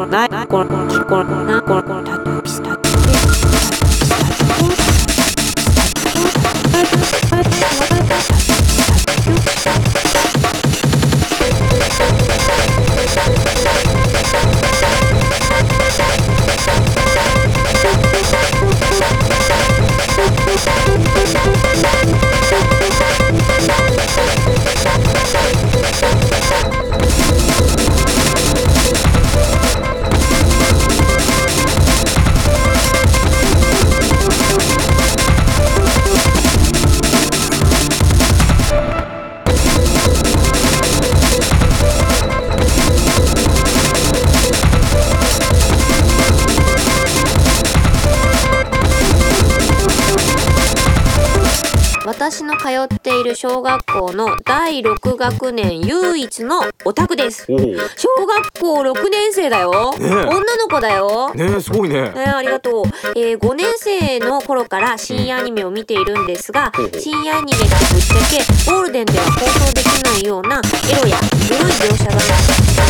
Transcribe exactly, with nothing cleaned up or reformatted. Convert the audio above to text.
のないこのこのなこのこのタトピスタトピ私の通っている小学校のだいろく学年唯一のオタクです。小学校ろくねん生だよ、ね、女の子だよね。すごいね。 ね、ありがとう。えー、ごねん生の頃から深夜アニメを見ているんですが、うん、深夜アニメってぶっちゃけゴールデンでは放送できないようなエロやグロい描写が